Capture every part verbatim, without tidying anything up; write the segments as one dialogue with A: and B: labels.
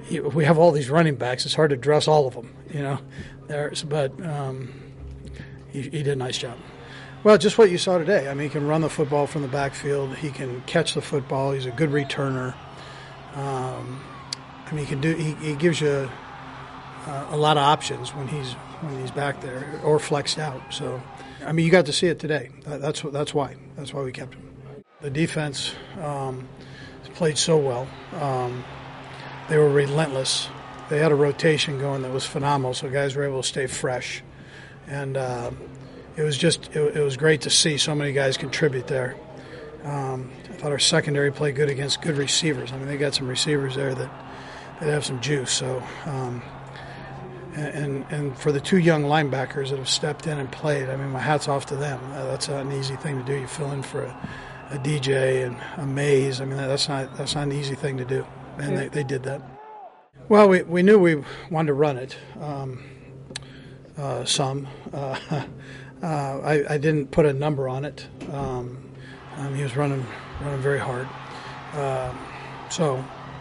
A: we have all these running backs. It's hard to dress all of them, you know. There's, but um, he, he did a nice job. Well, just what you saw today. I mean, he can run the football from the backfield. He can catch the football. He's a good returner. Um, I mean, he can do. He, he gives you uh, a lot of options when he's when he's back there or flexed out. So, I mean, you got to see it today. That's that's why. That's why we kept him. The defense um, played so well. Um, they were relentless. They had a rotation going that was phenomenal. So guys were able to stay fresh, and. Uh, It was just it, it was great to see so many guys contribute there. Um, I thought our secondary played good against good receivers. I mean, they got some receivers there that, that have some juice. So, um, and and for the two young linebackers that have stepped in and played, I mean, my hat's off to them. Uh, that's not an easy thing to do. You fill in for a, a D J and a Mays. I mean, that's not that's not an easy thing to do, and they, they did that. Well, we we knew we wanted to run it um, uh, some. Uh, Uh, I, I didn't put a number on it. Um, um, he was running running very hard. Uh, so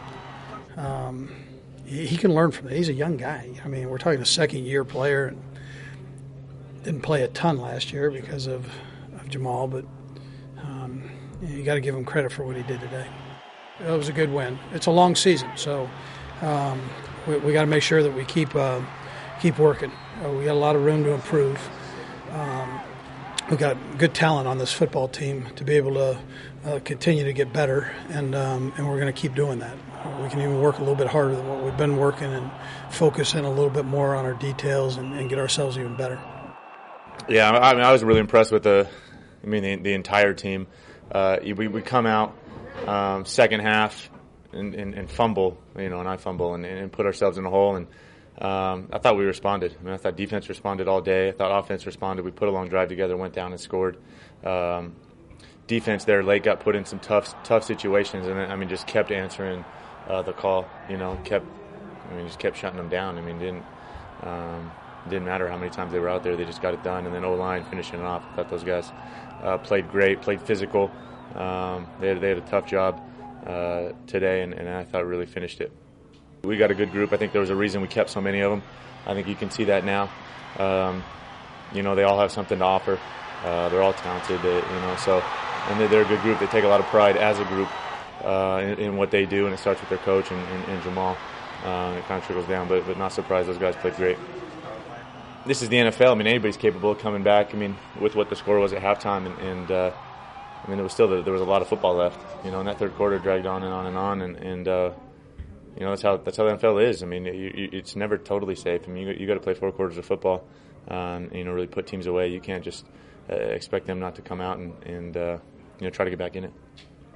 A: um, he, he can learn from it. He's a young guy. I mean, we're talking a second-year player. And didn't play a ton last year because of, of Jamal, but um, you got to give him credit for what he did today. It was a good win. It's a long season, so um, we, we got to make sure that we keep uh, keep working. Uh, we got a lot of room to improve. Um, we've got good talent on this football team to be able to uh, continue to get better, and um, and we're going to keep doing that. We can even work a little bit harder than what we've been working and focus in a little bit more on our details and, and get ourselves even better.
B: Yeah, I mean, I was really impressed with the, I mean, the, the entire team. Uh, we we come out um, second half and, and, and fumble, you know, and I fumble and, and put ourselves in a hole and. Um, I thought we responded. I mean, I thought defense responded all day. I thought offense responded. We put a long drive together, went down and scored. Um, defense there late got put in some tough, tough situations, and I mean, just kept answering uh, the call. You know, kept, I mean, just kept shutting them down. I mean, didn't um, didn't matter how many times they were out there. They just got it done. And then O-line finishing it off. I thought those guys uh, played great, played physical. Um, they had, they had a tough job uh, today, and, and I thought really finished it. We got a good group. I think there was a reason we kept so many of them. I think you can see that now. Um, you know, they all have something to offer. Uh, they're all talented, uh, you know. So, and they're, they're a good group. They take a lot of pride as a group uh, in, in what they do, and it starts with their coach and, and, and Jamal. Uh, and it kind of trickles down, but but not surprised. Those guys played great. This is the N F L. I mean, anybody's capable of coming back. I mean, with what the score was at halftime, and, and uh, I mean, it was still there was a lot of football left. You know, and that third quarter dragged on and on and on, and. and uh, You know, that's how that's how the N F L is. I mean, you, you, it's never totally safe. I mean, you, you got to play four quarters of football, um, and, you know, really put teams away. You can't just uh, expect them not to come out and, and uh, you know, try to get back in it.